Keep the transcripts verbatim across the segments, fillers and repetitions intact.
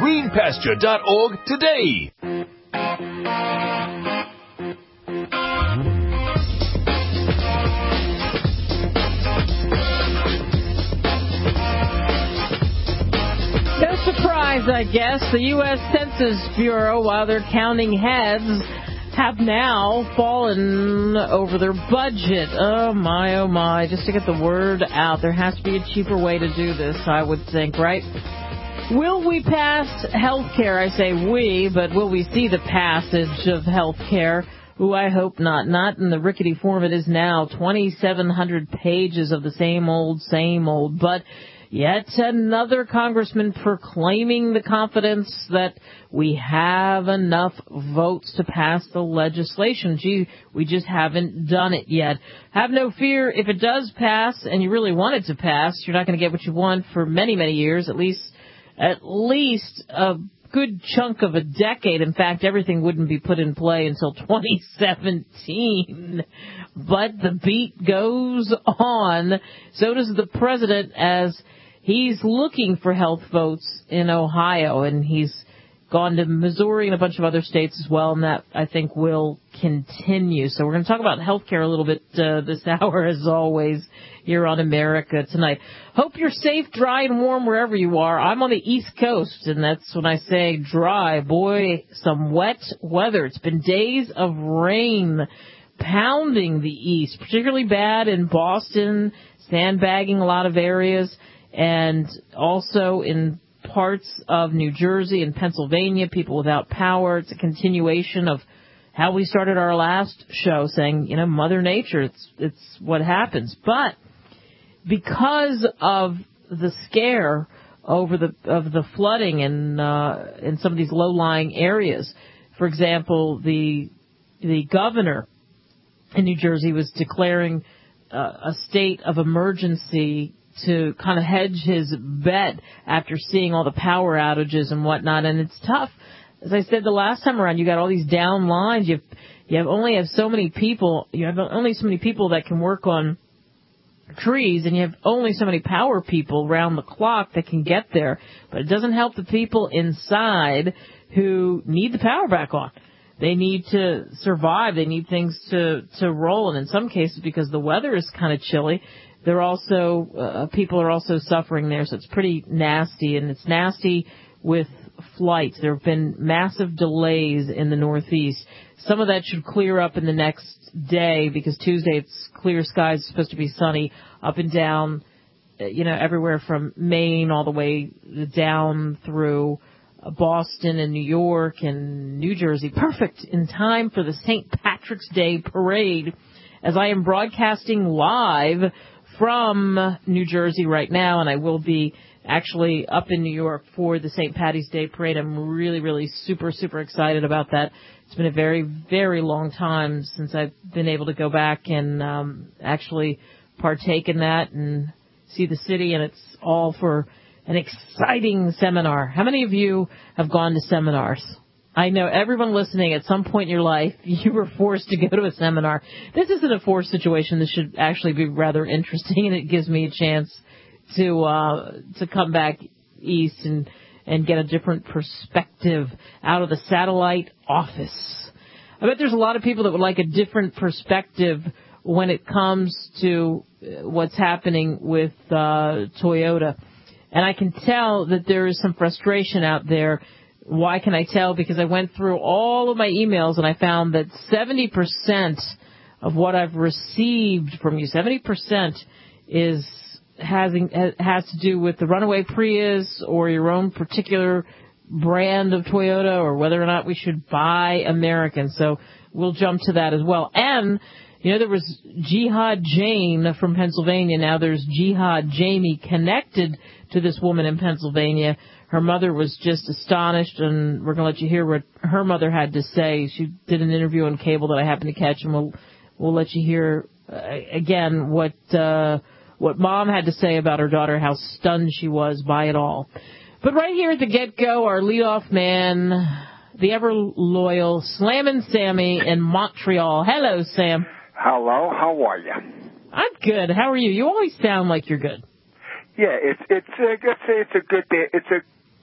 green pasture dot org today. No surprise, I guess. The U S Census Bureau, while they're counting heads, have now fallen over their budget. Oh, my, oh, my. Just to get the word out, there has to be a cheaper way to do this, I would think, right? Will we pass health care? I say we, but will we see the passage of health care? Ooh, I hope not. Not in the rickety form it is now. twenty-seven hundred pages of the same old, same old. But yet another congressman proclaiming the confidence that we have enough votes to pass the legislation. Gee, we just haven't done it yet. Have no fear. If it does pass, and you really want it to pass, you're not going to get what you want for many, many years, at least, at least a good chunk of a decade. In fact, everything wouldn't be put in play until twenty seventeen. But the beat goes on. So does the president, as he's looking for health votes in Ohio, and he's gone to Missouri and a bunch of other states as well, and that, I think, will continue. So we're going to talk about health care a little bit uh, this hour, as always, here on America Tonight. Hope you're safe, dry, and warm wherever you are. I'm on the East Coast, and that's when I say dry. Boy, some wet weather. It's been days of rain pounding the East, particularly bad in Boston, sandbagging a lot of areas, and also in parts of New Jersey and Pennsylvania, people without power. It's a continuation of how we started our last show, saying, you know, Mother Nature, it's it's what happens. But because of the scare over the of the flooding in uh, in some of these low-lying areas, for example, the the governor in New Jersey was declaring uh, a state of emergency to kind of hedge his bet after seeing all the power outages and whatnot. And it's tough. As I said the last time around, you got all these down lines. You have, you have only have so many people. You have only so many people that can work on trees, and you have only so many power people round the clock that can get there. But it doesn't help the people inside who need the power back on. They need to survive. They need things to, to roll. And in some cases, because the weather is kind of chilly, they're also, uh, people are also suffering there. So it's pretty nasty. And it's nasty with flights. There have been massive delays in the Northeast. Some of that should clear up in the next day, because Tuesday it's clear skies, it's supposed to be sunny up and down, you know, everywhere from Maine all the way down through Boston and New York and New Jersey. Perfect in time for the Saint Patrick's Day parade, as I am broadcasting live from New Jersey right now, and I will be actually up in New York for the Saint Patty's Day parade. I'm really, really super, super excited about that. It's been a very, very long time since I've been able to go back and um, actually partake in that and see the city, and it's all for an exciting seminar. How many of you have gone to seminars? I know everyone listening, at some point in your life, you were forced to go to a seminar. This isn't a forced situation. This should actually be rather interesting, and it gives me a chance to uh, to come back east and, and get a different perspective out of the satellite office. I bet there's a lot of people that would like a different perspective when it comes to what's happening with uh, Toyota. And I can tell that there is some frustration out there. Why can I tell? Because I went through all of my emails and I found that seventy percent of what I've received from you, seventy percent is has has to do with the runaway Prius or your own particular brand of Toyota, or whether or not we should buy American. So we'll jump to that as well. And, you know, there was Jihad Jane from Pennsylvania. Now there's Jihad Jamie connected to this woman in Pennsylvania. Her mother was just astonished, and we're going to let you hear what her mother had to say. She did an interview on cable that I happened to catch, and we'll we'll let you hear uh, again what uh, what mom had to say about her daughter, how stunned she was by it all. But right here at the get-go, our leadoff man, the ever-loyal Slammin' Sammy in Montreal. Hello, Sam. Hello, how are you? I'm good. How are you? You always sound like you're good. Yeah, it's it's uh, let's say it's a good day. It's a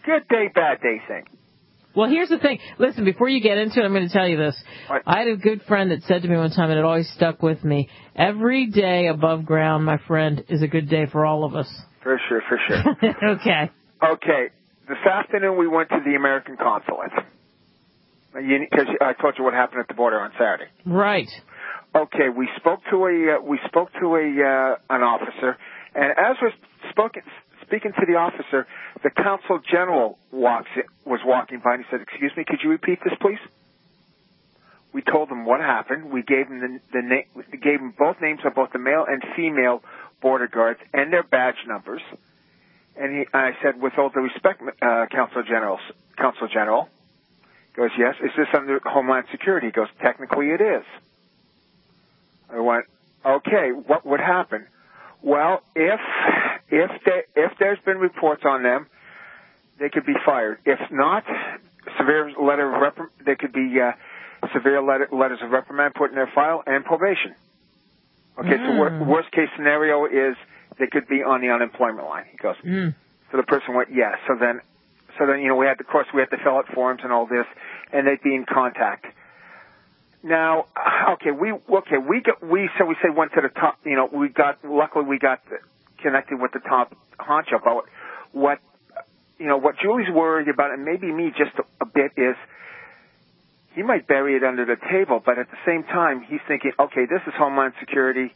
good day, bad day thing. Well, here's the thing. Listen, before you get into it, I'm going to tell you this. What? I had a good friend that said to me one time, and it always stuck with me, every day above ground, my friend, is a good day for all of us. For sure, for sure. Okay. Okay. This afternoon we went to the American consulate. Because I told you what happened at the border on Saturday. Right. Okay, we spoke to a uh, we spoke to a uh, an officer, and as we're spoken, speaking to the officer, the consul general walks in, was walking by, and he said, "Excuse me, could you repeat this, please?" We told him what happened. We gave him the, the name, we gave him both names of both the male and female border guards and their badge numbers. And he, I said, "With all due respect, uh, Consul General, Consul General." He goes, "Yes. Is this under Homeland Security?" He goes, "Technically, it is." I went, "Okay. What would happen?" Well, if if they, if there's been reports on them, they could be fired. If not, severe letter of reprim- they could be uh, severe letter, letters of reprimand put in their file and probation. Okay. Mm. So wor- worst case scenario is they could be on the unemployment line. He goes. Mm. So the person went, yes. So then, so then you know we had, of course, we had to fill out forms and all this, and they'd be in contact. Now, okay, we okay we got we so we say went to the top. You know, we got luckily we got connected with the top honcho about what you know what Julie's worried about, and maybe me just a, a bit is he might bury it under the table, but at the same time he's thinking, okay, this is Homeland Security.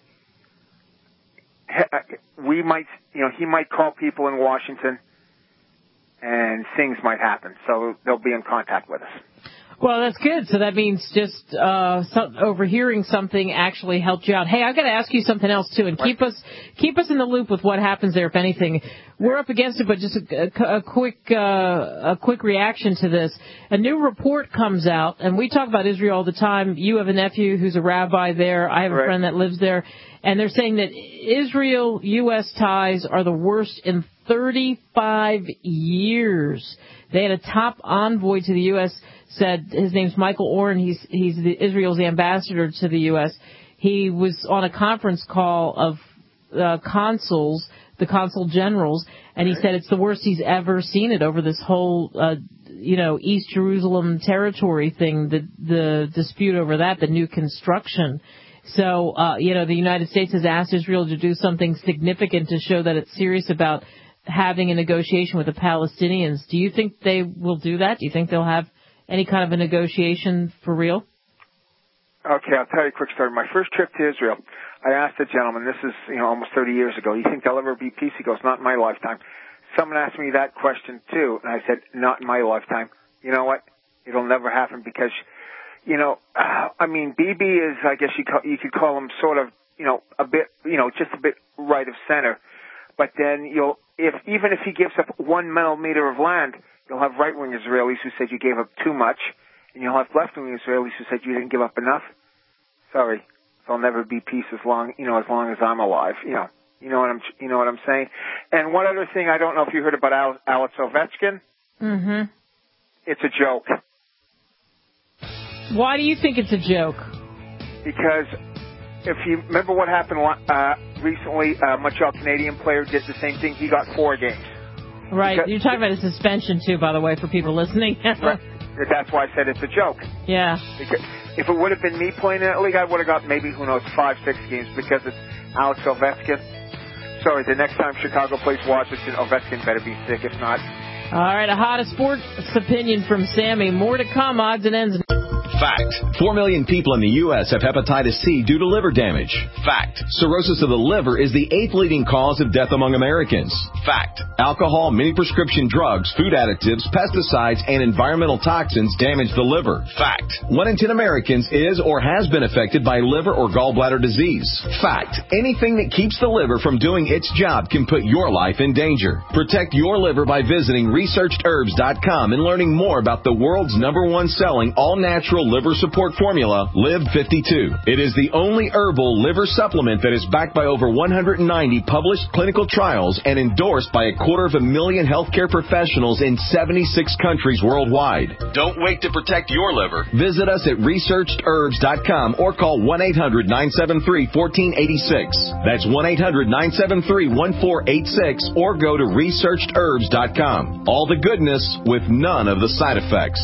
We might, you know, he might call people in Washington, and things might happen. So they'll be in contact with us. Well, that's good. So that means just uh, so, overhearing something actually helped you out. Hey, I've got to ask you something else too, and what? keep us keep us in the loop with what happens there, if anything. We're up against it, but just a, a, a quick uh, a quick reaction to this. A new report comes out, and we talk about Israel all the time. You have a nephew who's a rabbi there. I have a right. friend that lives there, and they're saying that Israel-U S ties are the worst in thirty-five years. They had a top envoy to the U S said his name's Michael Oren. He's he's the, Israel's ambassador to the U S He was on a conference call of uh, consuls, the consul generals, and he said it's the worst he's ever seen it over this whole, uh, you know, East Jerusalem territory thing, the the dispute over that, the new construction. So, uh, you know, the United States has asked Israel to do something significant to show that it's serious about having a negotiation with the Palestinians. Do you think they will do that? Do you think they'll have any kind of a negotiation for real? Okay, I'll tell you a quick story. My first trip to Israel, I asked a gentleman, this is, you know, almost thirty years ago, you think there'll ever be peace? He goes, not in my lifetime. Someone asked me that question too, and I said, not in my lifetime. You know what? It'll never happen because, you know, uh, I mean, Bibi is, I guess you, call, you could call him sort of, you know, a bit, you know, just a bit right of center. But then you'll, if even if he gives up one millimeter of land, you'll have right-wing Israelis who said you gave up too much, and you'll have left-wing Israelis who said you didn't give up enough. Sorry, there'll never be peace as long, you know, as long as I'm alive. You know, you know what I'm, you know what I'm saying. And one other thing, I don't know if you heard about Al, Alex Ovechkin. Mm-hmm. It's a joke. Why do you think it's a joke? Because if you remember what happened uh, recently, a Montreal Canadian player did the same thing. He got four games. Right. Because, You're talking about a suspension, too, by the way, for people listening. Right. That's why I said it's a joke. Yeah. Because if it would have been me playing in that league, I would have got maybe, who knows, five, six games because it's Alex Ovechkin. Sorry, the next time Chicago plays Washington, Ovechkin better be sick. If not. All right, a hottest sports opinion from Sammy. More to come, odds and ends. Fact. Four million people in the U S have hepatitis C due to liver damage. Fact. Cirrhosis of the liver is the eighth leading cause of death among Americans. Fact. Alcohol, many prescription drugs, food additives, pesticides, and environmental toxins damage the liver. Fact. One in ten Americans is or has been affected by liver or gallbladder disease. Fact. Anything that keeps the liver from doing its job can put your life in danger. Protect your liver by visiting researched herbs dot com and learning more about the world's number one selling all-natural liver support formula, Live fifty-two. It is the only herbal liver supplement that is backed by over one hundred ninety published clinical trials and endorsed by a quarter of a million healthcare professionals in seventy-six countries worldwide. Don't wait to protect your liver. Visit us at researched herbs dot com or call one eight hundred nine seven three one four eight six. That's one eight hundred nine seven three one four eight six or go to researched herbs dot com. All the goodness with none of the side effects.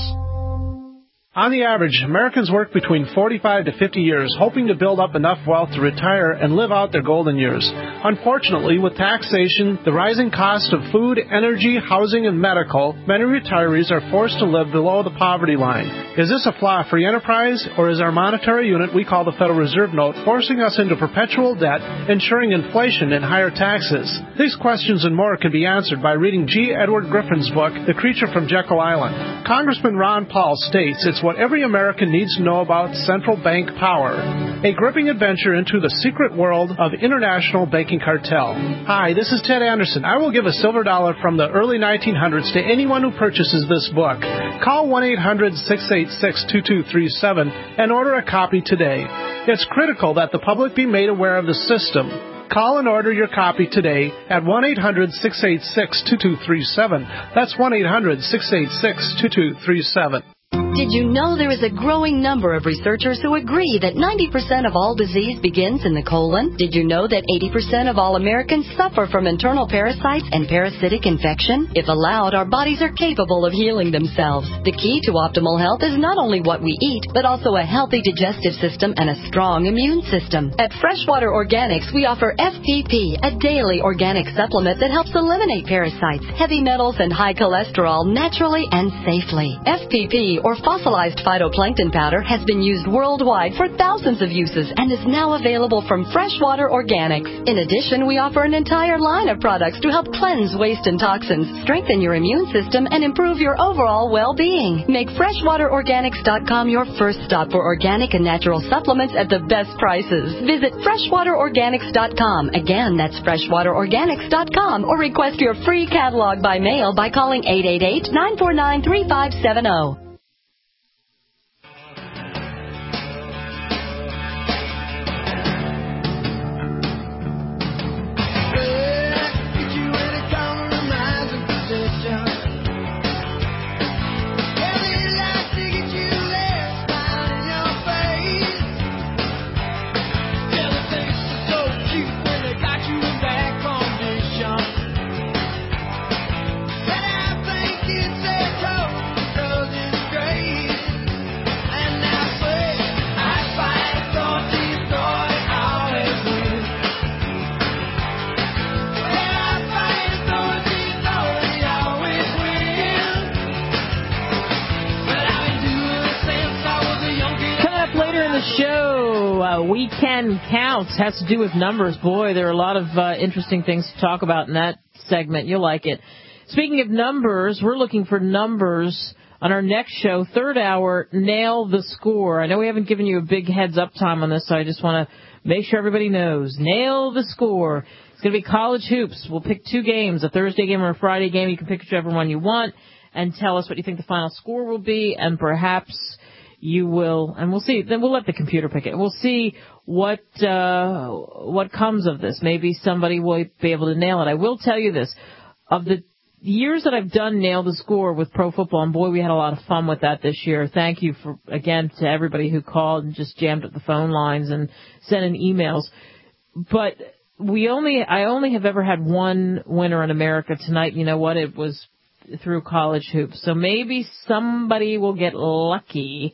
On the average, Americans work between forty-five to fifty years, hoping to build up enough wealth to retire and live out their golden years. Unfortunately, with taxation, the rising cost of food, energy, housing, and medical, many retirees are forced to live below the poverty line. Is this a flaw free enterprise, or is our monetary unit we call the Federal Reserve Note forcing us into perpetual debt, ensuring inflation and higher taxes? These questions and more can be answered by reading G. Edward Griffin's book, The Creature from Jekyll Island. Congressman Ron Paul states it's what every American needs to know about central bank power. A gripping adventure into the secret world of international banking cartel. Hi, this is Ted Anderson. I will give a silver dollar from the early nineteen hundreds to anyone who purchases this book. Call one eight hundred six eight six two two three seven and order a copy today. It's critical that the public be made aware of the system. Call and order your copy today at one eight hundred six eight six two two three seven. That's one eight hundred six eight six two two three seven. Did you know there is a growing number of researchers who agree that ninety percent of all disease begins in the colon? Did you know that eighty percent of all Americans suffer from internal parasites and parasitic infection? If allowed, our bodies are capable of healing themselves. The key to optimal health is not only what we eat, but also a healthy digestive system and a strong immune system. At Freshwater Organics, we offer F P P, a daily organic supplement that helps eliminate parasites, heavy metals, and high cholesterol naturally and safely. F P P, or fossilized phytoplankton powder, has been used worldwide for thousands of uses and is now available from Freshwater Organics. In addition, we offer an entire line of products to help cleanse waste and toxins, strengthen your immune system, and improve your overall well-being. Make freshwater organics dot com your first stop for organic and natural supplements at the best prices. Visit freshwater organics dot com. Again, that's freshwater organics dot com, or request your free catalog by mail by calling eight eight eight, nine four nine, three five seven zero. Weekend Counts has to do with numbers. Boy, there are a lot of uh, interesting things to talk about in that segment. You'll like it. Speaking of numbers, we're looking for numbers on our next show, third hour, Nail the Score. I know we haven't given you a big heads-up time on this, so I just want to make sure everybody knows. Nail the Score. It's going to be college hoops. We'll pick two games, a Thursday game or a Friday game. You can pick whichever one you want and tell us what you think the final score will be, and perhaps you will, and we'll see, then we'll let the computer pick it. We'll see what uh what comes of this. Maybe somebody will be able to nail it. I will tell you this. Of the years that I've done Nail the Score with Pro Football, and boy, we had a lot of fun with that this year. Thank you, for again, to everybody who called and just jammed up the phone lines and sent in emails. But we only, I only have ever had one winner in America tonight. You know what? It was through college hoops. So maybe somebody will get lucky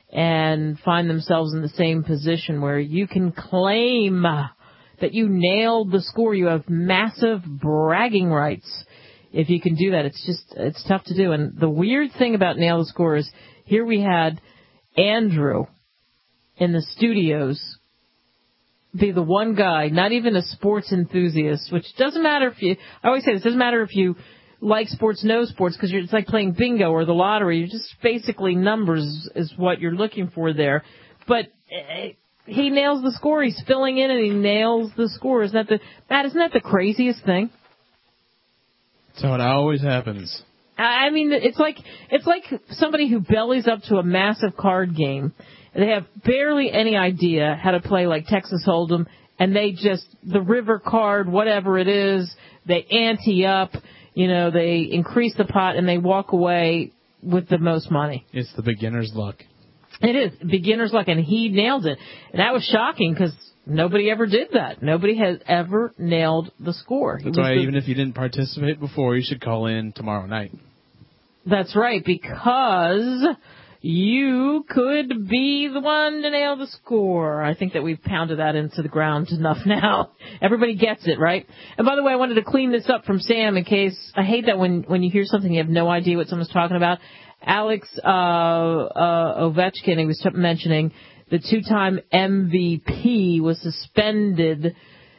and find themselves in the same position where you can claim that you nailed the score. You have massive bragging rights if you can do that. It's just, it's tough to do. And the weird thing about Nail the Score is here we had Andrew in the studios be the one guy, not even a sports enthusiast, which doesn't matter if you, I always say this, doesn't matter if you like sports, know sports, because it's like playing bingo or the lottery. You're just basically numbers is what you're looking for there. But uh, he nails the score. He's filling in and he nails the score. Isn't that the, Matt, isn't that the craziest thing? That's how it always happens. I mean, it's like it's like somebody who bellies up to a massive card game. They have barely any idea how to play like Texas Hold'em, and they just, the river card, whatever it is, they ante up, you know, they increase the pot, and they walk away with the most money. It's the beginner's luck. It is beginner's luck, and he nailed it. And that was shocking because nobody ever did that. Nobody has ever nailed the score. That's why the, even if you didn't participate before, you should call in tomorrow night. That's right, because you could be the one to nail the score. I think that we've pounded that into the ground enough now. Everybody gets it, right? And by the way, I wanted to clean this up from Sam in case, I hate that when, when you hear something you have no idea what someone's talking about. Alex uh, uh, Ovechkin, he was mentioning the two-time M V P was suspended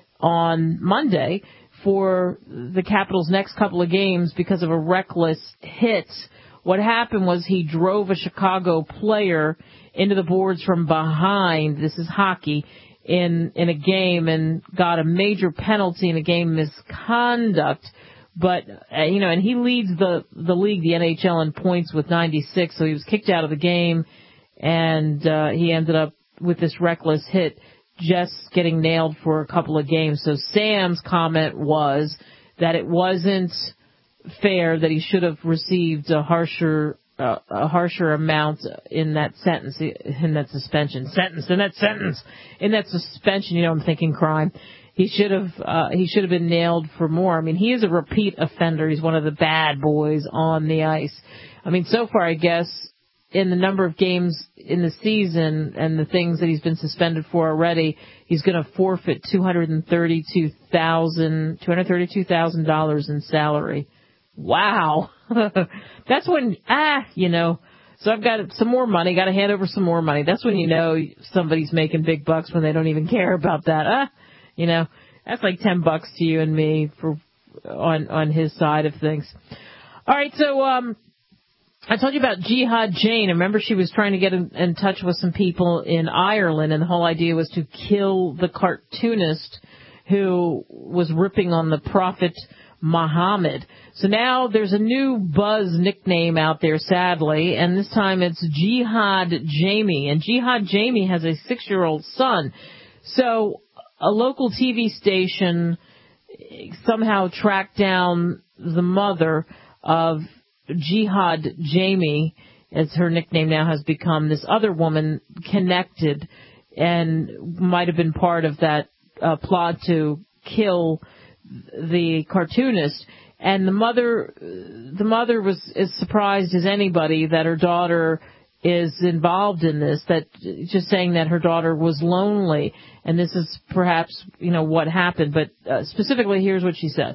on Monday for the Capitals' next couple of games because of a reckless hit. What happened was he drove a Chicago player into the boards from behind. This is hockey in in a game and got a major penalty in a game misconduct. But, uh, you know, and he leads the, the league, the N H L, in points with ninety-six, so he was kicked out of the game, and uh, he ended up with this reckless hit just getting nailed for a couple of games. So Sam's comment was that it wasn't fair, that he should have received a harsher uh, a harsher amount in that sentence, in that suspension. Sentence, in that sentence, in that suspension, you know, I'm thinking crime. He should have uh, he should have been nailed for more. I mean, he is a repeat offender. He's one of the bad boys on the ice. I mean, so far, I guess, in the number of games in the season and the things that he's been suspended for already, he's going to forfeit two hundred thirty-two thousand dollars in salary. Wow. That's when, ah, you know, so I've got some more money, got to hand over some more money. That's when you know somebody's making big bucks, when they don't even care about that. Ah, you know, that's like ten bucks to you and me for on on his side of things. All right, so um, I told you about Jihad Jane. Remember, she was trying to get in, in touch with some people in Ireland, and the whole idea was to kill the cartoonist who was ripping on the Prophet Muhammad. So now there's a new buzz nickname out there, sadly, and this time it's Jihad Jamie. And Jihad Jamie has a six-year-old son. So a local T V station somehow tracked down the mother of Jihad Jamie, as her nickname now has become, this other woman connected and might have been part of that uh, plot to kill the cartoonist. And the mother, the mother was as surprised as anybody that her daughter is involved in this, that just saying that her daughter was lonely. And this is perhaps, you know, what happened. But uh, specifically, here's what she said.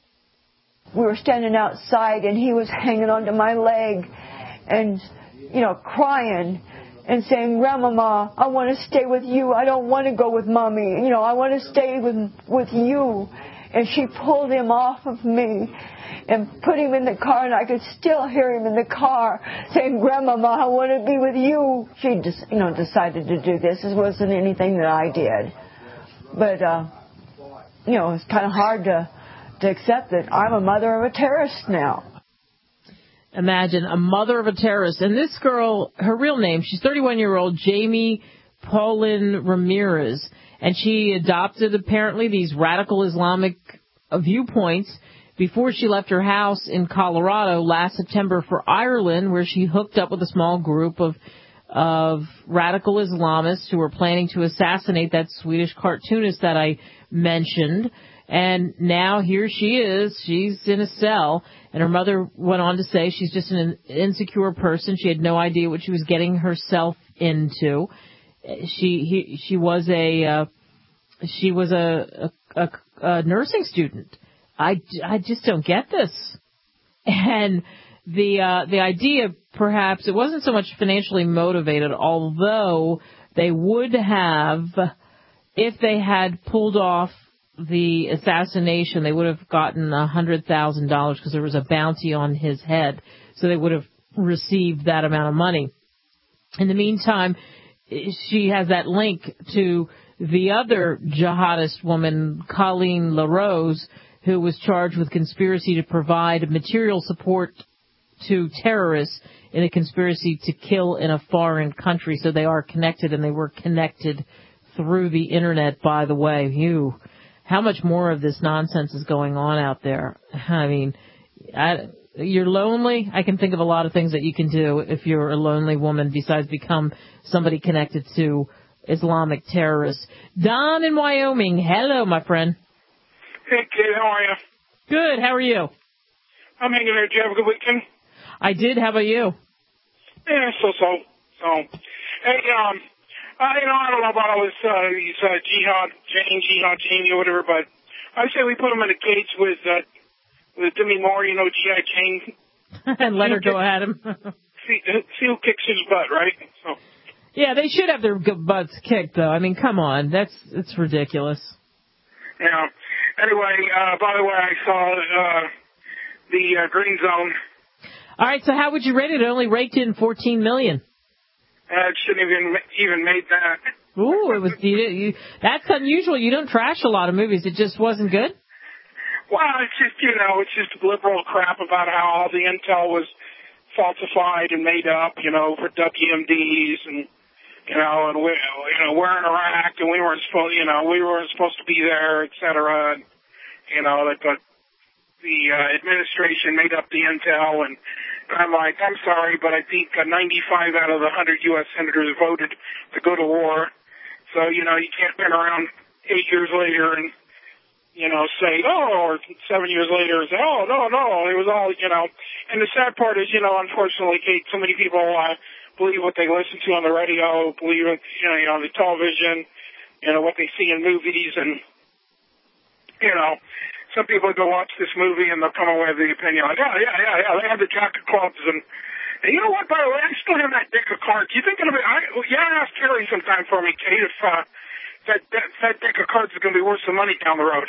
We were standing outside, and he was hanging onto my leg and, you know, crying and saying, "Grandmama, I want to stay with you. I don't want to go with Mommy. You know, I want to stay with with you." And she pulled him off of me and put him in the car, and I could still hear him in the car saying, "Grandmama, I want to be with you." She just, you know, decided to do this. It wasn't anything that I did. But, uh, you know, it's kind of hard to, to accept that I'm a mother of a terrorist now. Imagine, a mother of a terrorist. And this girl, her real name, she's thirty-one-year-old Jamie Paulin Ramirez. And she adopted, apparently, these radical Islamic viewpoints before she left her house in Colorado last September for Ireland, where she hooked up with a small group of of radical Islamists who were planning to assassinate that Swedish cartoonist that I mentioned. And now here she is. She's in a cell. And her mother went on to say she's just an insecure person. She had no idea what she was getting herself into. She he, she was a uh, she was a, a, a, a nursing student. I, I just don't get this. And the uh, the idea, perhaps, it wasn't so much financially motivated, although they would have, if they had pulled off the assassination, they would have gotten a hundred thousand dollars because there was a bounty on his head. So they would have received that amount of money. In the meantime, she has that link to the other jihadist woman, Colleen LaRose, who was charged with conspiracy to provide material support to terrorists in a conspiracy to kill in a foreign country. So they are connected, and they were connected through the Internet, by the way. You, how much more of this nonsense is going on out there? I mean, I, you're lonely. I can think of a lot of things that you can do if you're a lonely woman besides become somebody connected to Islamic terrorists. Don in Wyoming. Hello, my friend. Hey, kid. How are you? Good. How are you? I'm hanging there. Did you have a good weekend? I did. How about you? Yeah, so-so. So, hey, um, uh, you know, I don't know about all this, uh, these, uh, jihad, Jane, jihad, Jane, or whatever, but I say we put them in a cage with, uh, with Demi Moore, you know, G I. Jane. And let her go at him. see, see who kicks his butt, right? So. Yeah, they should have their butts kicked, though. I mean, come on. That's, it's ridiculous. Yeah. Anyway, uh, by the way, I saw, uh, the, uh, Green Zone. All right, so how would you rate it? It only raked in fourteen million dollars. Uh, it shouldn't even even made that. Ooh, it was. You, you, that's unusual. You don't trash a lot of movies. It just wasn't good. Well, it's just you know, it's just liberal crap about how all the intel was falsified and made up, you know, for W M Ds and you know, and we, you know, we're in Iraq and we weren't supposed, you know, we weren't supposed to be there, et cetera. And, you know, that the the uh, administration made up the intel and. I'm like, I'm sorry, but I think uh, ninety-five out of the one hundred U S senators voted to go to war. So, you know, you can't turn around eight years later and, you know, say, oh, or seven years later and say, oh, no, no, it was all, you know. And the sad part is, you know, unfortunately, Kate, so many people uh, believe what they listen to on the radio, believe it, you know, you know, on the television, you know, what they see in movies. And, you know, some people go watch this movie and they'll come away with the opinion like, yeah, yeah, yeah, yeah, they have the jack of clubs. And, and you know what, by the way, I still have that deck of cards. You think it'll be, I, yeah, ask Terry sometime for me, Kate, if uh, that, that, that deck of cards is going to be worth some money down the road.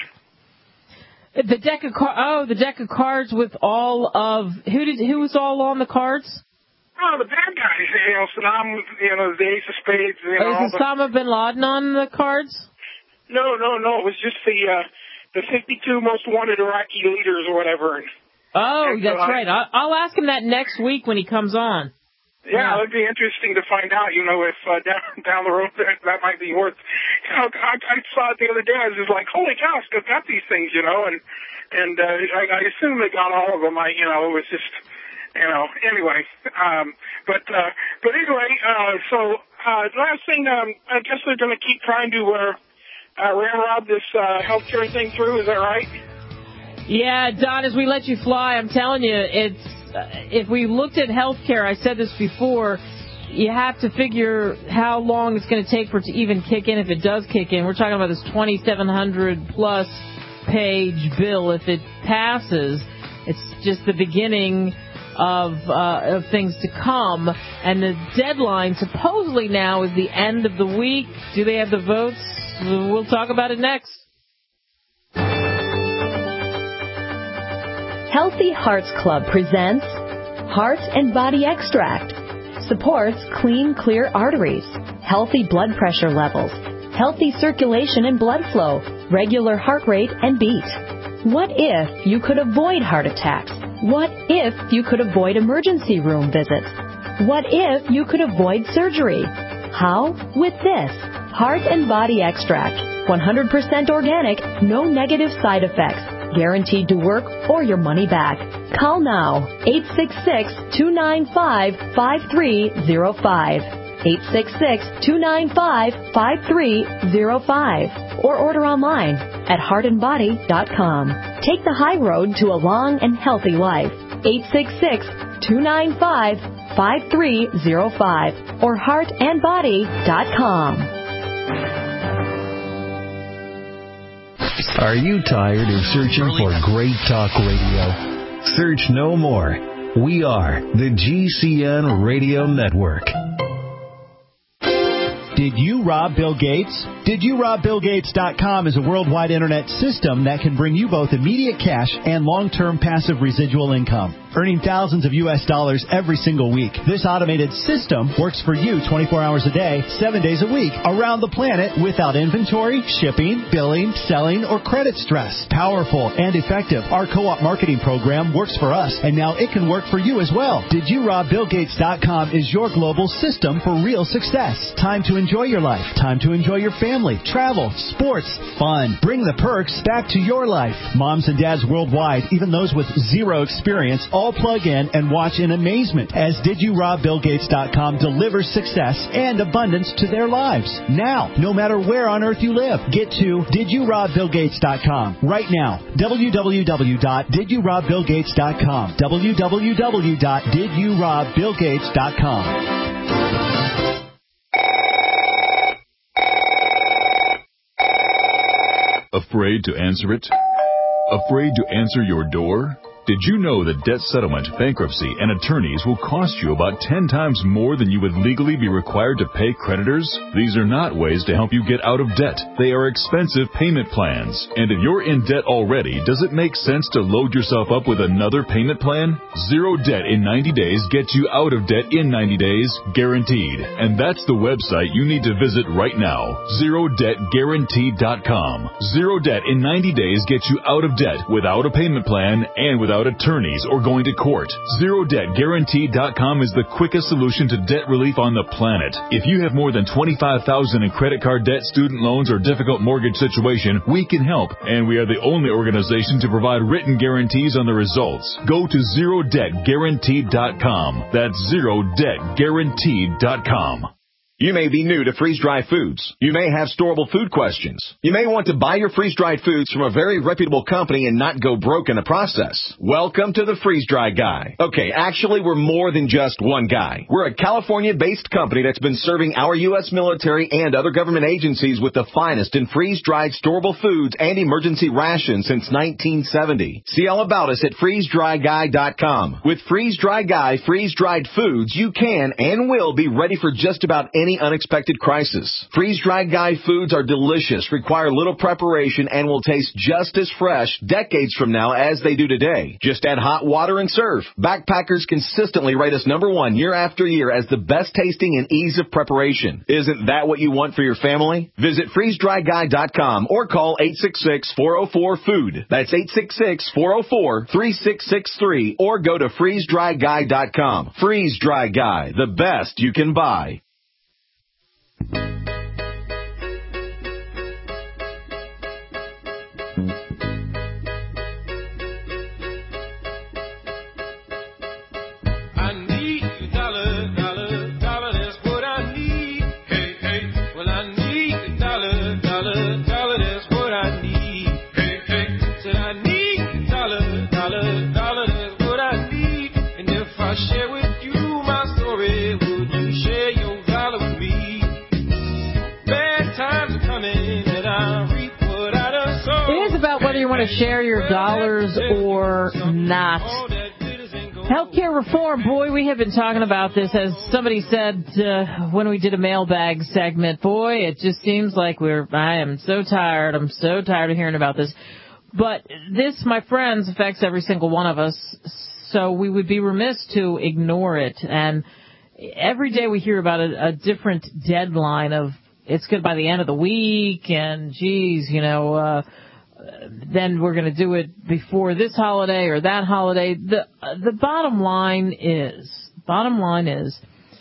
The deck of cards, oh, the deck of cards with all of, who did, who was all on the cards? Oh, the bad guys, you know, Saddam, you know, the Ace of Spades. You know, oh, is Osama bin Laden on the cards? No, no, no, it was just the, uh, the fifty-two most wanted Iraqi leaders or whatever. Oh, and that's so I, right. I'll, I'll ask him that next week when he comes on. Yeah, yeah. It would be interesting to find out, you know, if uh, down, down the road that, that might be worth. You know, I, I saw it the other day. I was just like, holy cow, I've got these things, you know, and and uh, I, I assume they got all of them. I, you know, it was just, you know, anyway. Um, but uh, but anyway, uh, so uh, last thing, um, I guess they're going to keep trying to. Uh, Uh, ramrod this uh, healthcare thing through, is that right? Yeah, Don, as we let you fly, I'm telling you, it's uh, if we looked at healthcare, I said this before, you have to figure how long it's going to take for it to even kick in if it does kick in. We're talking about this twenty-seven hundred plus page bill. If it passes, it's just the beginning of uh, of things to come. And the deadline supposedly now is the end of the week. Do they have the votes? We'll talk about it next. Healthy Hearts Club presents Heart and Body Extract. Supports clean, clear arteries, healthy blood pressure levels, healthy circulation and blood flow, regular heart rate and beat. What if you could avoid heart attacks? What if you could avoid emergency room visits? What if you could avoid surgery? How? With this. Heart and Body Extract. one hundred percent organic, no negative side effects. Guaranteed to work or your money back. Call now. eight six six, two nine five, five three zero five. eight six six, two nine five, five three zero five. Or order online at heart and body dot com. Take the high road to a long and healthy life. eight six six, two nine five, five three zero five or heart and body dot com. Are you tired of searching for great talk radio? Search no more. We are the G C N Radio Network. Did you rob Bill Gates? Did You Rob Bill Gates dot com is a worldwide internet system that can bring you both immediate cash and long-term passive residual income. earning thousands of U S dollars every single week. This automated system works for you twenty-four hours a day, seven days a week, around the planet without inventory, shipping, billing, selling, or credit stress. Powerful and effective. Our co-op marketing program works for us, and now it can work for you as well. Did You Rob Bill Gates dot com is your global system for real success. Time to enjoy your life. Time to enjoy your family, travel, sports, fun. Bring the perks back to your life. Moms and dads worldwide, even those with zero experience, all plug in and watch in amazement as Did You Rob Bill Gates dot com delivers success and abundance to their lives. Now, no matter where on earth you live, get to Did You Rob Bill Gates dot com right now. w w w dot did you rob bill gates dot com. w w w dot did you rob bill gates dot com. Afraid to answer it? Afraid to answer your door? Did you know that debt settlement, bankruptcy, and attorneys will cost you about ten times more than you would legally be required to pay creditors? These are not ways to help you get out of debt. They are expensive payment plans. And if you're in debt already, does it make sense to load yourself up with another payment plan? Zero Debt in ninety days gets you out of debt in ninety days, guaranteed. And that's the website you need to visit right now, zero debt guaranteed dot com. Zero Debt in ninety days gets you out of debt without a payment plan and without attorneys or going to court. Zero Debt Guaranteed dot com is the quickest solution to debt relief on the planet. If you have more than twenty-five thousand dollars in credit card debt, student loans, or difficult mortgage situation, we can help, and we are the only organization to provide written guarantees on the results. Go to Zero Debt Guaranteed dot com. That's Zero Debt Guaranteed dot com. You may be new to freeze-dried foods. You may have storable food questions. You may want to buy your freeze-dried foods from a very reputable company and not go broke in the process. Welcome to the Freeze-Dry Guy. Okay, actually, we're more than just one guy. We're a California-based company that's been serving our U S military and other government agencies with the finest in freeze-dried storable foods and emergency rations since nineteen seventy. See all about us at freeze dry guy dot com. With Freeze-Dry Guy freeze-dried foods, you can and will be ready for just about any unexpected crisis. Freeze-Dried Guy foods are delicious, require little preparation, and will taste just as fresh decades from now as they do today. Just add hot water and serve. Backpackers consistently rate us number one year after year as the best tasting and ease of preparation. Isn't that what you want for your family? Visit freeze dry guy dot com or call eight six six, four oh four, food. That's eight six six, four oh four, three six six three or go to freeze dry guy dot com. Freeze-Dry Guy, the best you can buy. You want to share your dollars or not. Healthcare reform, boy, we have been talking about this. As somebody said uh, when we did a mailbag segment, boy, it just seems like we're, I am so tired. I'm so tired of hearing about this. But this, my friends, affects every single one of us, so we would be remiss to ignore it. And every day we hear about a, a different deadline of it's good by the end of the week, and geez, you know, uh, then we're going to do it before this holiday or that holiday. The the bottom line is, bottom line is,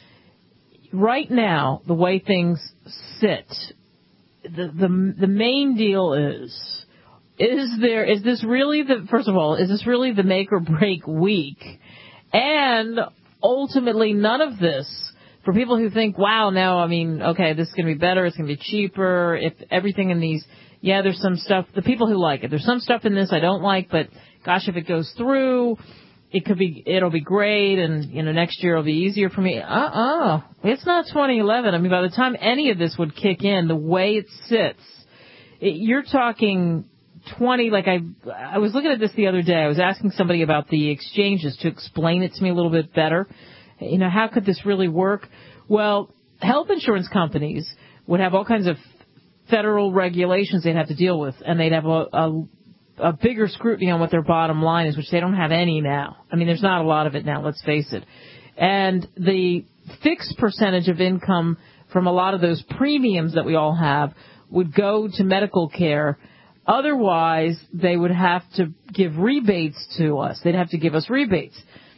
right now, the way things sit, the the the main deal is, is there, is this really the, first of all, is this really the make or break week? And ultimately, none of this, for people who think, wow, now, I mean, okay, this is going to be better, it's going to be cheaper, if everything in these, yeah, there's some stuff, the people who like it, there's some stuff in this I don't like, but gosh, if it goes through, it could be, it'll be great, and, you know, next year it'll be easier for me. Uh-uh. It's not twenty eleven. I mean, by the time any of this would kick in, the way it sits, it, you're talking twenty, like I, I was looking at this the other day. I was asking somebody about the exchanges to explain it to me a little bit better. You know, how could this really work? Well, health insurance companies would have all kinds of federal regulations they'd have to deal with, and they'd have a, a a bigger scrutiny on what their bottom line is, which they don't have any now. I mean, there's not a lot of it now, let's face it. And the fixed percentage of income from a lot of those premiums that we all have would go to medical care. Otherwise, they would have to give rebates to us. They'd have to give us rebates.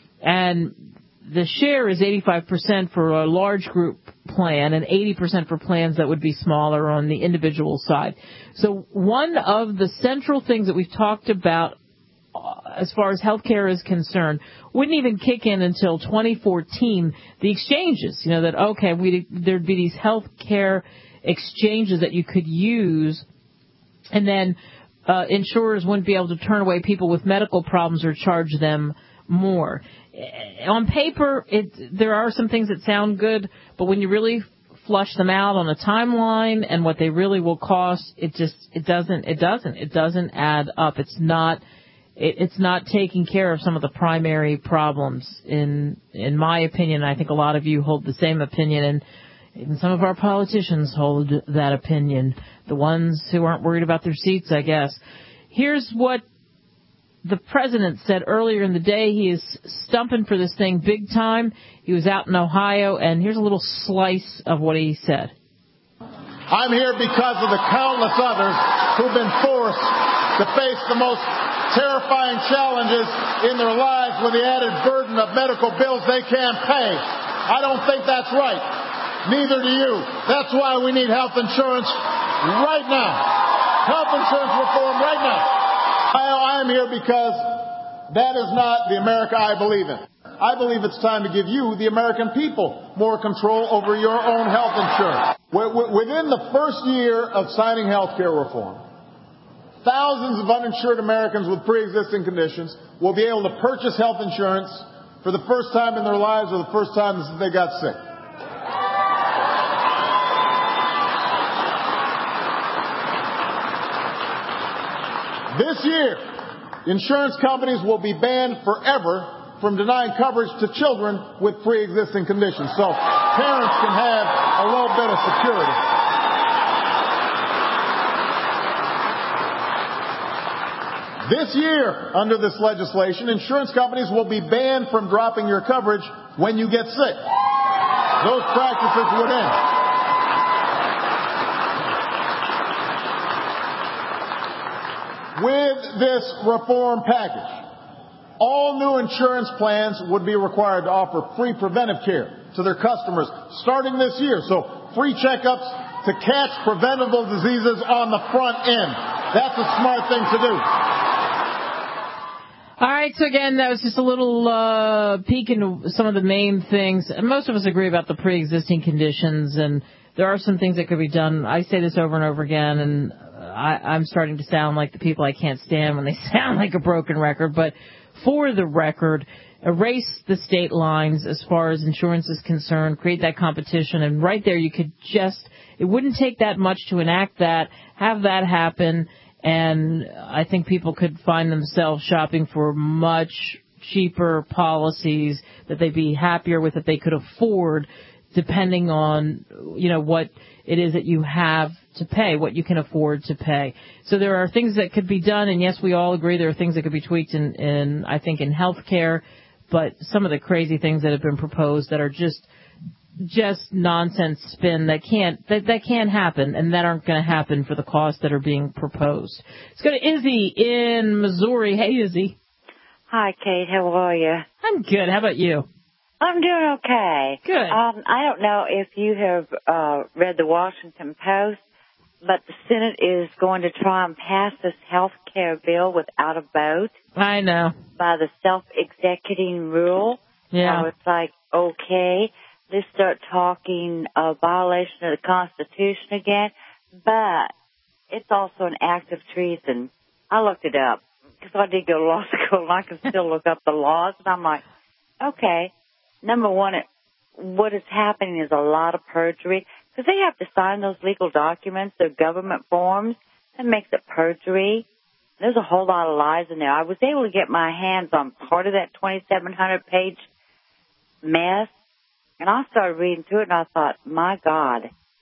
And the share is eighty-five percent for a large group plan and eighty percent for plans that would be smaller on the individual side. So one of the central things that we've talked about as far as healthcare is concerned wouldn't even kick in until twenty fourteen. The exchanges, you know, that, okay, we there'd be these healthcare exchanges that you could use, and then uh, insurers wouldn't be able to turn away people with medical problems or charge them more. On paper, it, there are some things that sound good, but when you really flush them out on a timeline and what they really will cost, it just it doesn't it doesn't it doesn't add up. It's not it, it's not taking care of some of the primary problems. In in my opinion, I think a lot of you hold the same opinion, and even some of our politicians hold that opinion. The ones who aren't worried about their seats, I guess. Here's what the president said earlier in the day. He is stumping for this thing big time. He was out in Ohio, and here's a little slice of what he said. I'm here because of the countless others who've been forced to face the most terrifying challenges in their lives with the added burden of medical bills they can't pay. I don't think that's right. Neither do you. That's why we need health insurance right now. Health insurance reform right now. I am here because that is not the America I believe in. I believe it's time to give you, the American people, more control over your own health insurance. Within the first year of signing health care reform, thousands of uninsured Americans with pre-existing conditions will be able to purchase health insurance for the first time in their lives or the first time since they got sick. This year, insurance companies will be banned forever from denying coverage to children with pre-existing conditions, so parents can have a little bit of security. This year, under this legislation, insurance companies will be banned from dropping your coverage when you get sick. Those practices would end. With this reform package, all new insurance plans would be required to offer free preventive care to their customers starting this year. So free checkups to catch preventable diseases on the front end. That's a smart thing to do. All right, so again, that was just a little uh, peek into some of the main things. Most of us agree about the pre-existing conditions, and there are some things that could be done. I say this over and over again, and I, I'm starting to sound like the people I can't stand when they sound like a broken record. But for the record, erase the state lines as far as insurance is concerned, create that competition, and right there you could just, it wouldn't take that much to enact that, have that happen, and I think people could find themselves shopping for much cheaper policies that they'd be happier with, that they could afford, depending on, you know, what it is that you have to pay, what you can afford to pay. So there are things that could be done, and yes, we all agree there are things that could be tweaked in, in I think, in health care, but some of the crazy things that have been proposed that are just just nonsense spin that can't that, that can't happen, and that aren't going to happen for the costs that are being proposed. Let's go to Izzy in Missouri. Hey, Izzy. Hi, Kate. How are you? I'm good. How about you? I'm doing okay. Good. Um, I don't know if you have uh, read the Washington Post, but the Senate is going to try and pass this health care bill without a vote. I know. By the self-executing rule. Yeah. So it's like, okay, let's start talking a violation of the Constitution again, but it's also an act of treason. I looked it up because I did go to law school, and I can still look up the laws, and I'm like, okay. Number one, it, what is happening is a lot of perjury, because they have to sign those legal documents, their government forms. That makes it perjury. There's a whole lot of lies in there. I was able to get my hands on part of that twenty-seven hundred page mess, and I started reading through it, and I thought, my God,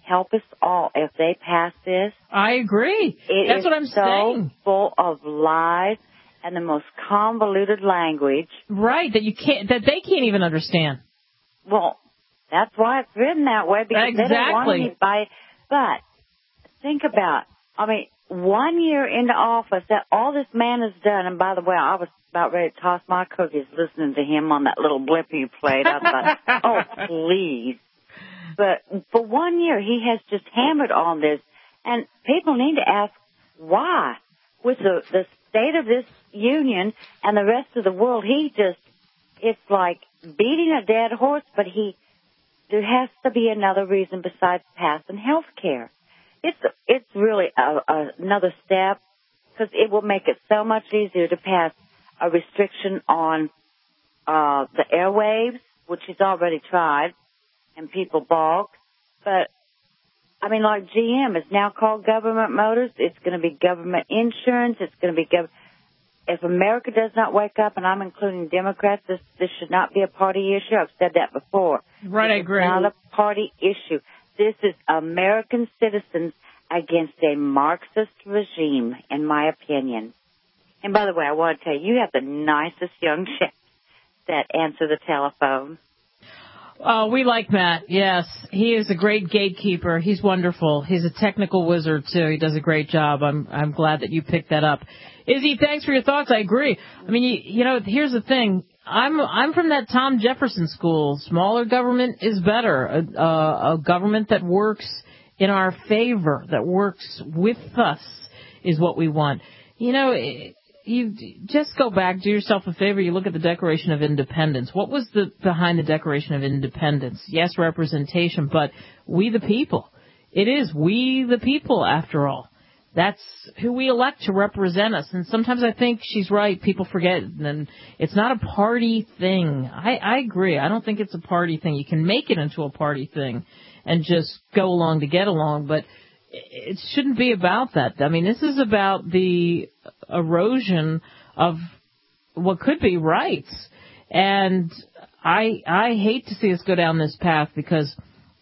help us all if they pass this. I agree. It That's is what I'm so saying. full of lies and the most convoluted language. Right, that you can't, that they can't even understand. Well, that's why it's written that way, because exactly. they don't want anybody. But think about, I mean, one year into office, that all this man has done, and by the way, I was about ready to toss my cookies listening to him on that little blip he played. I thought, oh, please. But for one year, he has just hammered on this, and people need to ask why. With the, the state of this union and the rest of the world, he just, it's like beating a dead horse, but he, there has to be another reason besides passing health care. It's, it's really a, a, another step, because it will make it so much easier to pass a restriction on uh, the airwaves, which he's already tried, and people balk. But, I mean, like G M is now called Government Motors. It's going to be government insurance. It's going to be gov- if America does not wake up, and I'm including Democrats, this, this should not be a party issue. I've said that before. Right, this I agree. It's not a party issue. This is American citizens against a Marxist regime, in my opinion. And by the way, I want to tell you, you have the nicest young chicks that answer the telephone. Oh, we like Matt, yes. He is a great gatekeeper. He's wonderful. He's a technical wizard, too. He does a great job. I'm I'm glad that you picked that up. Izzy, thanks for your thoughts. I agree. I mean, you, you know, here's the thing. I'm I'm from that Tom Jefferson school. Smaller government is better. A, a, a government that works in our favor, that works with us, is what we want. You know, you just go back, do yourself a favor, you look at the Declaration of Independence. What was the behind the Declaration of Independence? Yes, representation, but we the people. It is we the people, after all. That's who we elect to represent us. And sometimes I think she's right. People forget. And it's not a party thing. I, I agree. I don't think it's a party thing. You can make it into a party thing and just go along to get along. But it shouldn't be about that. I mean, this is about the erosion of what could be rights. And I I hate to see us go down this path, because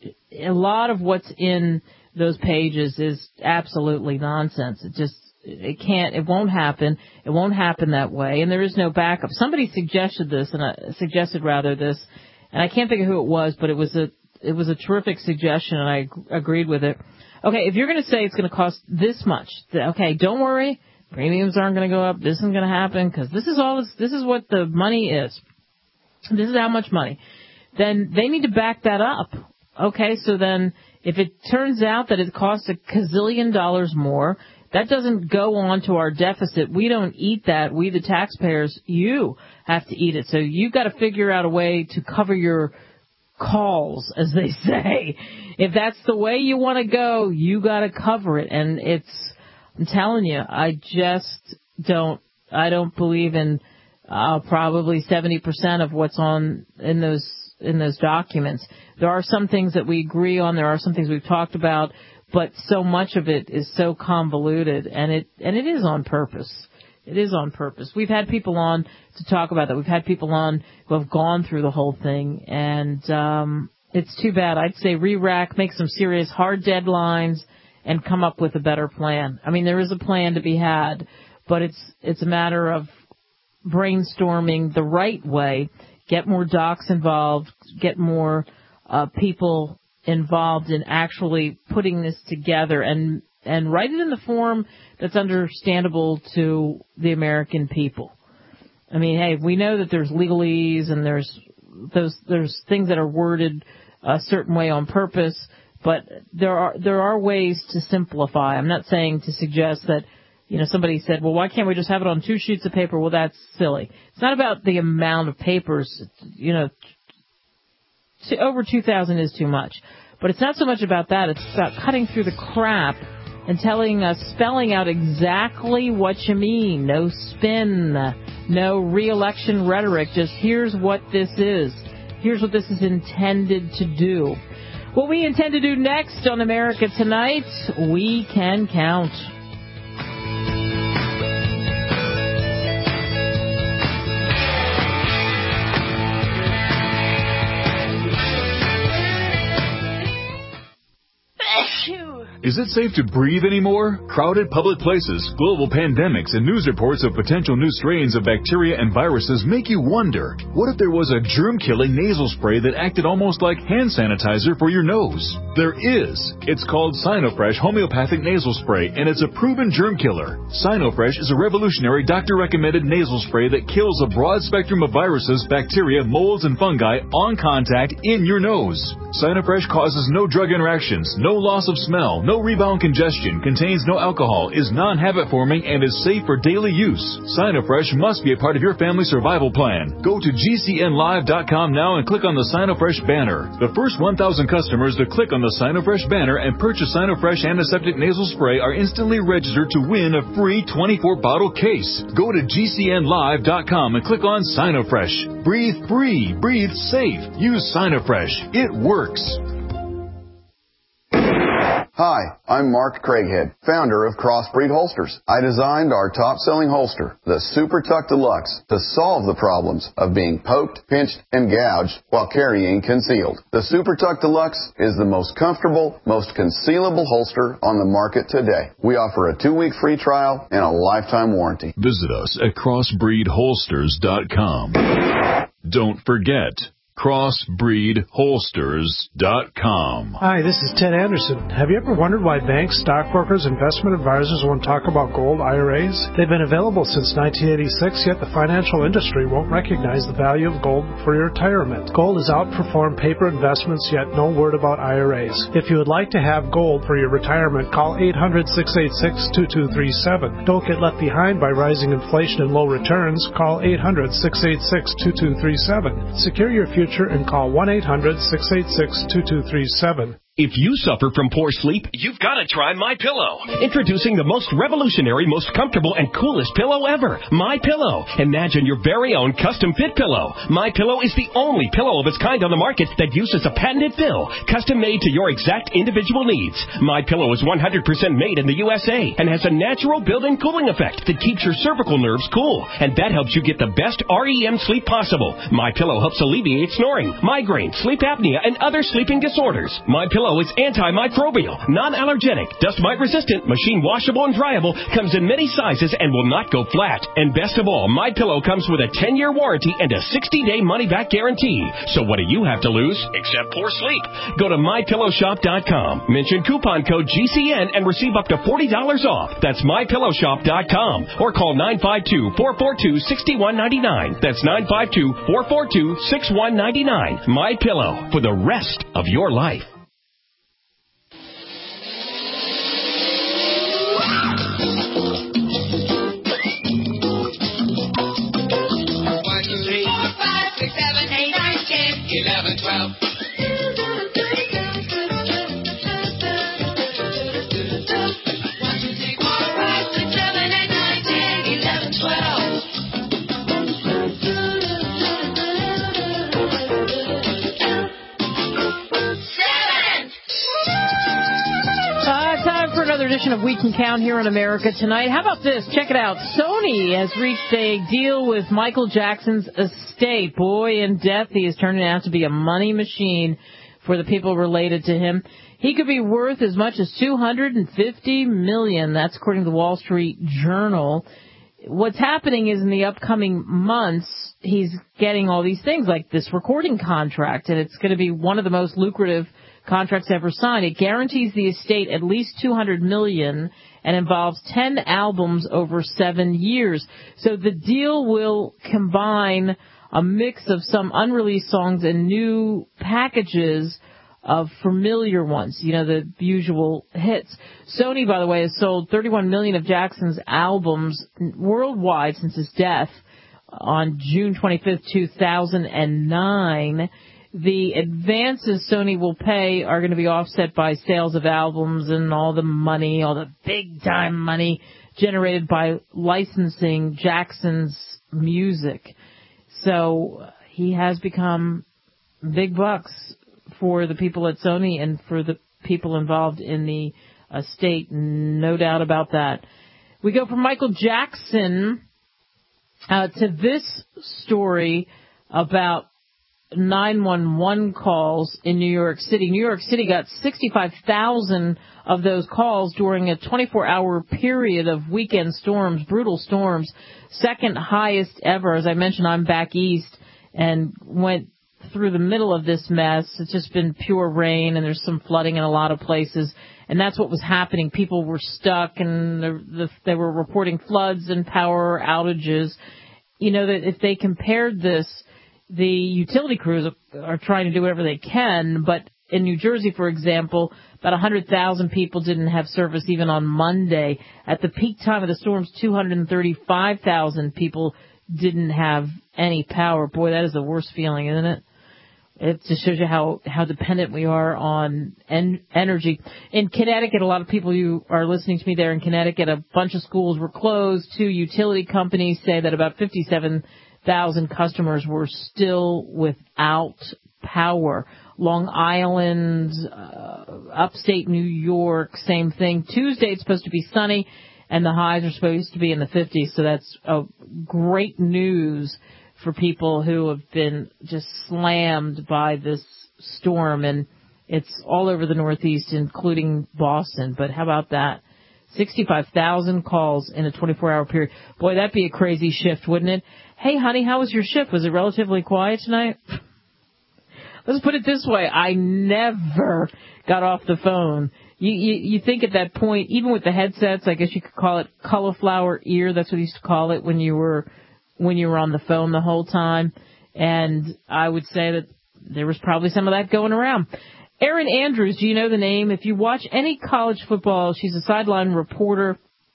a lot of what's in those pages is absolutely nonsense. It just, it can't, it won't happen. It won't happen that way. And there is no backup. Somebody suggested this, and I suggested rather this, and I can't think of who it was, but it was a, it was a terrific suggestion, and I agreed with it. Okay, if you're going to say it's going to cost this much, okay, don't worry, premiums aren't going to go up, this isn't going to happen, because this is all, this, this is what the money is. This is how much money. Then they need to back that up. Okay, so then if it turns out that it costs a gazillion dollars more, that doesn't go on to our deficit. We don't eat that. We, the taxpayers, you have to eat it. So you've got to figure out a way to cover your calls, as they say. If that's the way you want to go, you got to cover it. And it's, I'm telling you, I just don't, I don't believe in uh, probably seventy percent of what's on in those in those documents. There are some things that we agree on. There are some things we've talked about, but so much of it is so convoluted, and it and it is on purpose. It is on purpose. We've had people on to talk about that. We've had people on who have gone through the whole thing, and um, it's too bad. I'd say re-rack, make some serious hard deadlines, and come up with a better plan. I mean, there is a plan to be had, but it's it's a matter of brainstorming the right way. Get more docs involved, get more uh, people involved in actually putting this together, and, and write it in the form that's understandable to the American people. I mean, hey, we know that there's legalese and there's those there's things that are worded a certain way on purpose, but there are there are ways to simplify. I'm not saying to suggest that, you know, somebody said, well, why can't we just have it on two sheets of paper? Well, that's silly. It's not about the amount of papers. You know, t- over two thousand is too much. But it's not so much about that. It's about cutting through the crap and telling us, spelling out exactly what you mean. No spin, no re-election rhetoric. Just here's what this is. Here's what this is intended to do. What we intend to do next on America Tonight, we can count. Achoo. Is it safe to breathe anymore? Crowded public places, global pandemics, and news reports of potential new strains of bacteria and viruses make you wonder, what if there was a germ-killing nasal spray that acted almost like hand sanitizer for your nose? There is. It's called Sinofresh Homeopathic Nasal Spray, and it's a proven germ killer. Sinofresh is a revolutionary doctor-recommended nasal spray that kills a broad spectrum of viruses, bacteria, molds, and fungi on contact in your nose. Sinofresh causes no drug interactions, no loss of smell, no rebound congestion, contains no alcohol, is non-habit forming, and is safe for daily use. Sinofresh must be a part of your family survival plan. Go to G C N live dot com now and click on the Sinofresh banner. The first one thousand customers to click on the Sinofresh banner and purchase Sinofresh Antiseptic Nasal Spray are instantly registered to win a free twenty-four bottle case. Go to G C N live dot com and click on Sinofresh. Breathe free, breathe safe. Use Sinofresh. It works. Hi, I'm Mark Craighead, founder of Crossbreed Holsters. I designed our top-selling holster, the Super Tuck Deluxe, to solve the problems of being poked, pinched, and gouged while carrying concealed. The Super Tuck Deluxe is the most comfortable, most concealable holster on the market today. We offer a two-week free trial and a lifetime warranty. Visit us at crossbreed holsters dot com. Don't forget, crossbreed holsters dot com. Hi, this is Ted Anderson. Have you ever wondered why banks, stockbrokers, investment advisors won't talk about gold I R As? They've been available since nineteen eighty-six, yet the financial industry won't recognize the value of gold for your retirement. Gold has outperformed paper investments, yet no word about I R As. If you would like to have gold for your retirement, call eight hundred, six eight six, two two three seven. Don't get left behind by rising inflation and low returns. Call eight hundred, six eight six, two two three seven. Secure your future and call one eight hundred, six eight six, two two three seven. If you suffer from poor sleep, you've got to try MyPillow. Introducing the most revolutionary, most comfortable, and coolest pillow ever, MyPillow. Imagine your very own custom-fit pillow. MyPillow is the only pillow of its kind on the market that uses a patented fill, custom-made to your exact individual needs. MyPillow is one hundred percent made in the U S A and has a natural built-in cooling effect that keeps your cervical nerves cool, and that helps you get the best R E M sleep possible. MyPillow helps alleviate snoring, migraine, sleep apnea, and other sleeping disorders. MyPillow is antimicrobial, non-allergenic, dust mite resistant, machine washable and dryable, comes in many sizes and will not go flat. And best of all, MyPillow comes with a ten-year warranty and a sixty-day money-back guarantee. So what do you have to lose except poor sleep? Go to my pillow shop dot com, mention coupon code G C N and receive up to forty dollars off. That's my pillow shop dot com or call nine five two, four four two, six one nine nine. That's nine five two, four four two, six one nine nine. MyPillow, for the rest of your life. eleven, twelve. Another edition of We Can Count here in America tonight. How about this? Check it out. Sony has reached a deal with Michael Jackson's estate. Boy, in death, he is turning out to be a money machine for the people related to him. He could be worth as much as two hundred fifty million dollars. That's according to the Wall Street Journal. What's happening is in the upcoming months, he's getting all these things like this recording contract, and it's going to be one of the most lucrative contracts ever signed. It guarantees the estate at least two hundred million dollars and involves ten albums over seven years. So the deal will combine a mix of some unreleased songs and new packages of familiar ones, you know, the usual hits. Sony, by the way, has sold thirty-one million of Jackson's albums worldwide since his death on June twenty-fifth, two thousand nine. The advances Sony will pay are going to be offset by sales of albums and all the money, all the big-time money generated by licensing Jackson's music. So he has become big bucks for the people at Sony and for the people involved in the estate, no doubt about that. We go from Michael Jackson uh, to this story about nine one one calls in New York City. New York City got sixty-five thousand of those calls during a twenty-four hour period of weekend storms, brutal storms, second highest ever. As I mentioned, I'm back east and went through the middle of this mess. It's just been pure rain, and there's some flooding in a lot of places. And that's what was happening. People were stuck, and the, the, they were reporting floods and power outages. You know, that if they compared this, the utility crews are trying to do whatever they can, but in New Jersey, for example, about one hundred thousand people didn't have service even on Monday. At the peak time of the storms, two hundred thirty-five thousand people didn't have any power. Boy, that is the worst feeling, isn't it? It just shows you how, how dependent we are on en- energy. In Connecticut, a lot of people who are listening to me there in Connecticut, a bunch of schools were closed. Two utility companies say that about fifty-seven thousand customers were still without power. Long Island, uh, upstate New York, same thing. Tuesday, it's supposed to be sunny, and the highs are supposed to be in the fifties, so that's uh, great news for people who have been just slammed by this storm, and it's all over the Northeast, including Boston. But how about that? sixty-five thousand calls in a twenty-four hour period. Boy, that'd be a crazy shift, wouldn't it? Hey, honey, how was your shift? Was it relatively quiet tonight? Let's put it this way. I never got off the phone. You, you, you think at that point, even with the headsets, I guess you could call it cauliflower ear. That's what we used to call it when you were when you were on the phone the whole time. And I would say that there was probably some of that going around. Erin Andrews, do you know the name? If you watch any college football, she's a sideline reporter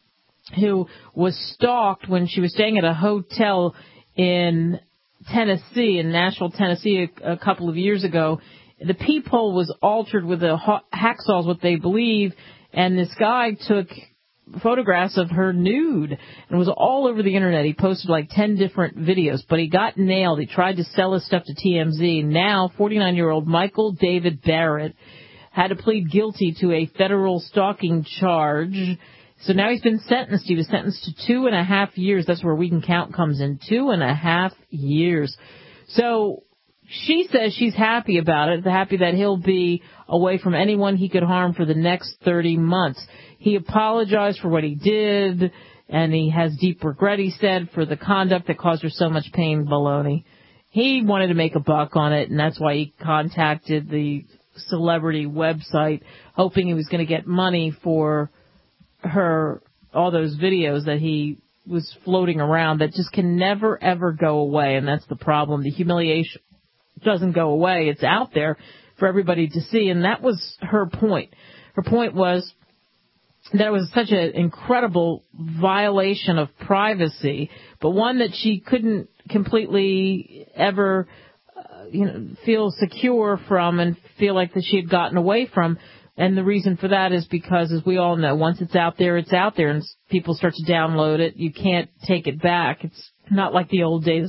who was stalked when she was staying at a hotel in Tennessee, in Nashville, Tennessee, a, a couple of years ago. The peephole was altered with a hacksaw, is what they believe, and this guy took photographs of her nude and was all over the internet. He posted like ten different videos, but he got nailed. He tried to sell his stuff to T M Z. Now, forty-nine-year-old Michael David Barrett had to plead guilty to a federal stalking charge. So now he's been sentenced. He was sentenced to two and a half years. That's where We Can Count comes in. Two and a half years. So she says she's happy about it, happy that he'll be away from anyone he could harm for the next thirty months. He apologized for what he did, and he has deep regret, he said, for the conduct that caused her so much pain. Baloney. He wanted to make a buck on it, and that's why he contacted the celebrity website, hoping he was going to get money for her, all those videos that he was floating around that just can never, ever go away, and that's the problem. The humiliation doesn't go away. It's out there for everybody to see, and that was her point. Her point was that it was such an incredible violation of privacy, but one that she couldn't completely ever, uh, you know, feel secure from and feel like that she had gotten away from. And the reason for that is because, as we all know, once it's out there, it's out there, and people start to download it. You can't take it back. It's not like the old days,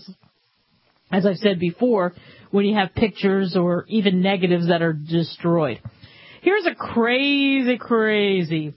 as I've said before, when you have pictures or even negatives that are destroyed. Here's a crazy, crazy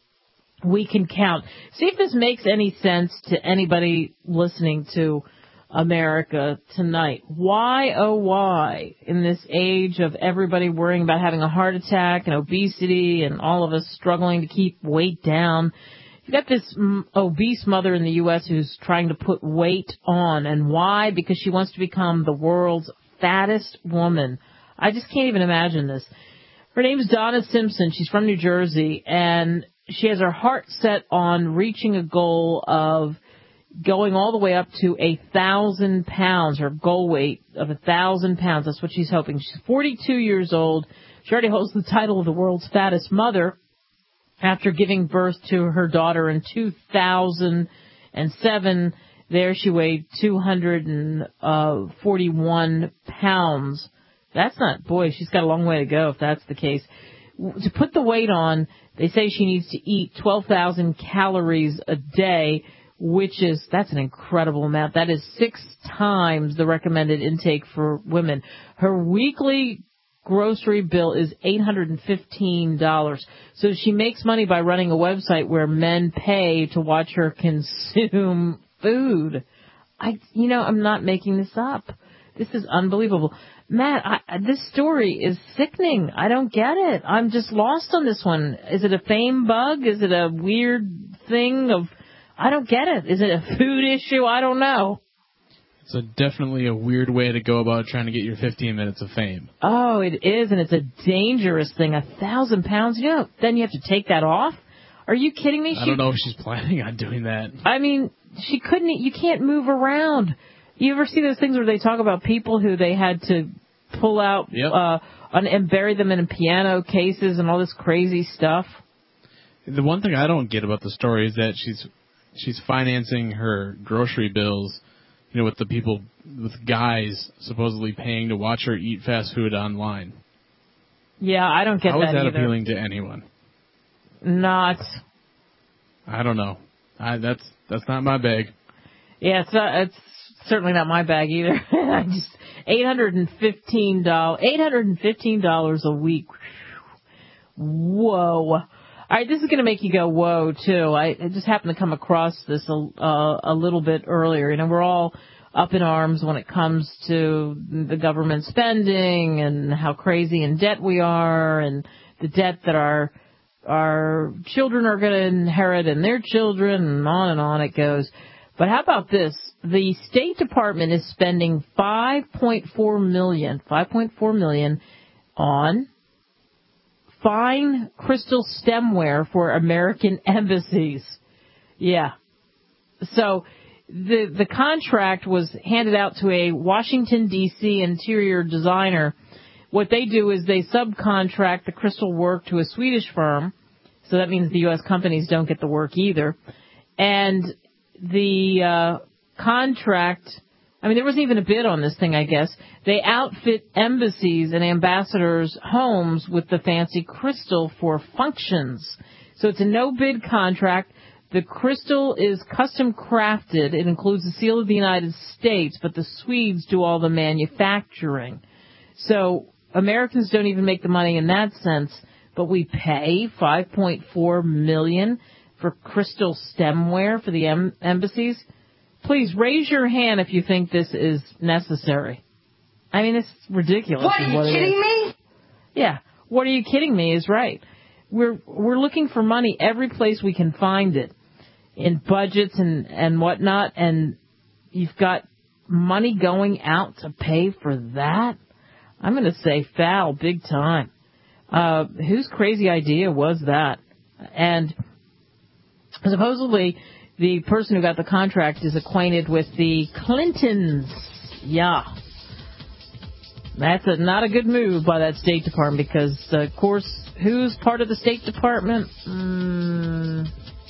We Can Count. See if this makes any sense to anybody listening to America tonight. Why, oh why, in this age of everybody worrying about having a heart attack and obesity and all of us struggling to keep weight down, you've got this mm, obese mother in the U S who's trying to put weight on. And why? Because she wants to become the world's fattest woman. I just can't even imagine this. Her name's Donna Simpson. She's from New Jersey, and she has her heart set on reaching a goal of going all the way up to a thousand pounds, her goal weight of a thousand pounds. That's what she's hoping. She's forty-two years old. She already holds the title of the world's fattest mother after giving birth to her daughter in two thousand seven. There she weighed two hundred forty-one pounds. That's not, boy, she's got a long way to go if that's the case. To put the weight on, they say she needs to eat twelve thousand calories a day, which is, that's an incredible amount. That is six times the recommended intake for women. Her weekly grocery bill is eight hundred fifteen dollars. So she makes money by running a website where men pay to watch her consume food. I, you know, I'm not making this up. This is unbelievable. Matt, I, this story is sickening. I don't get it. I'm just lost on this one. Is it a fame bug? Is it a weird thing of... I don't get it. Is it a food issue? I don't know. It's a definitely a weird way to go about trying to get your fifteen minutes of fame. Oh, it is, and it's a dangerous thing. A thousand pounds, you know, then you have to take that off? Are you kidding me? I She, don't know if she's planning on doing that. I mean, she couldn't, you can't move around. You ever see those things where they talk about people who they had to pull out Yep. uh, and bury them in piano cases and all this crazy stuff? The one thing I don't get about the story is that she's she's financing her grocery bills, you know, with the people, with guys supposedly paying to watch her eat fast food online. Yeah, I don't get How that is that either. appealing to anyone? Not. I don't know. I, that's that's not my bag. Yeah, it's not, it's certainly not my bag either. I just eight hundred and fifteen dollars, eight hundred and fifteen dollars a week. Whoa! All right, this is going to make you go whoa too. I, I just happened to come across this a, uh, a little bit earlier. You know, we're all up in arms when it comes to the government spending and how crazy in debt we are, and the debt that our our children are going to inherit and their children, and on and on it goes. But how about this? The State Department is spending five point four million dollars, five point four million dollars on fine crystal stemware for American embassies. Yeah. So the the contract was handed out to a Washington, D C interior designer. What they do is they subcontract the crystal work to a Swedish firm. So that means the U S companies don't get the work either. And the uh, contract, I mean, there wasn't even a bid on this thing, I guess. They outfit embassies and ambassadors' homes with the fancy crystal for functions. So it's a no-bid contract. The crystal is custom crafted. It includes the seal of the United States, but the Swedes do all the manufacturing. So Americans don't even make the money in that sense, but we pay five point four million dollars for crystal stemware for the em- embassies. Please raise your hand if you think this is necessary. I mean, it's ridiculous. What, are you what kidding me? Yeah. What are you kidding me is right. We're we're looking for money every place we can find it, in budgets and, and whatnot, and you've got money going out to pay for that? I'm going to say foul big time. Uh, whose crazy idea was that? And supposedly the person who got the contract is acquainted with the Clintons. Yeah. That's a, not a good move by that State Department because, uh, of course, who's part of the State Department? Mm,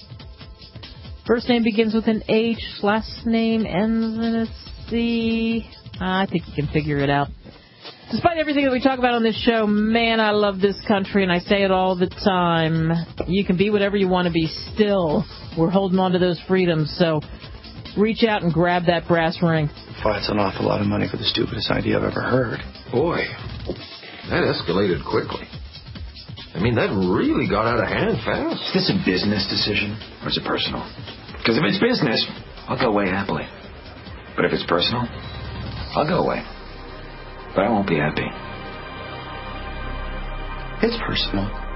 first name begins with an H, last name ends in a C. I think you can figure it out. Despite everything that we talk about on this show, man, I love this country, and I say it all the time. You can be whatever you want to be still. We're holding on to those freedoms, so reach out and grab that brass ring. That's an awful lot of money for the stupidest idea I've ever heard. Boy, that escalated quickly. I mean, that really got out of hand fast. Is this a business decision, or is it personal? Because if it's business, I'll go away happily. But if it's personal, I'll go away. But I won't be happy. It's personal.